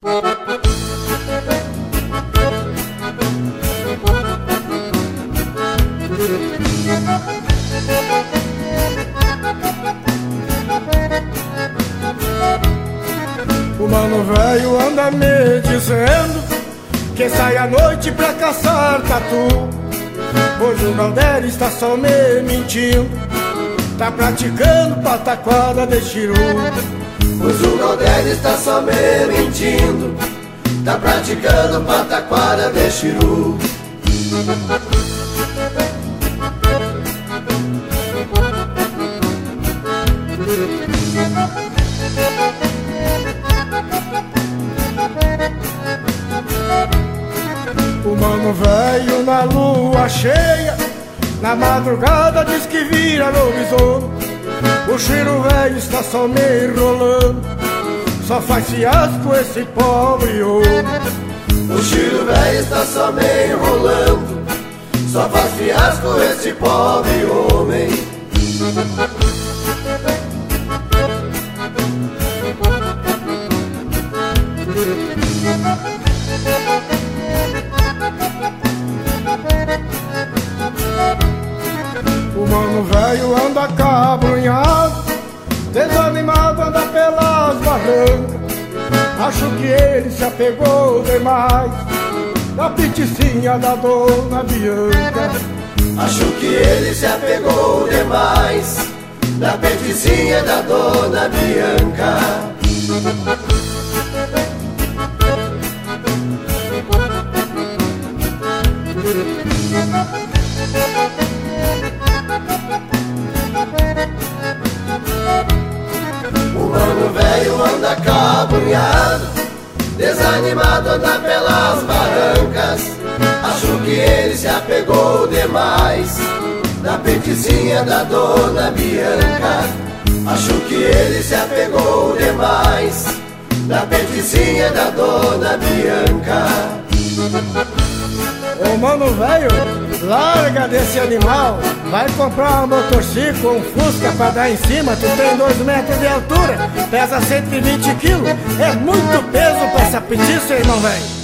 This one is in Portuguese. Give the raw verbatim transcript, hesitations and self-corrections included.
O mano velho anda me dizendo que sai à noite pra caçar tatu. Hoje o Galdério está só me mentindo, tá praticando pataquada de chiru. Hoje o Galdério está só me mentindo, tá praticando pataquada de chiru. O mano velho na lua cheia, na madrugada diz que vira lobisomem. O cheiro velho está só me enrolando, só faz fiasco esse pobre homem. O cheiro velho está só me enrolando, só faz fiasco esse pobre homem. O mano velho anda cabrunhado, desanimado, anda pelas barrancas. Acho que ele se apegou demais na peticinha da dona Bianca. Acho que ele se apegou demais na peticinha da dona Bianca. O mano velho anda cabrunhado, desanimado, anda pelas barrancas. Acho que ele se apegou demais na peticinha da dona Bianca. Acho que ele se apegou demais na peticinha da dona Bianca. Ô mano velho, larga desse animal, vai comprar um motociclo, um Fusca pra dar em cima. Tu tem dois metros de altura, pesa cento e vinte quilos, é muito peso pra essa petiça, irmão velho.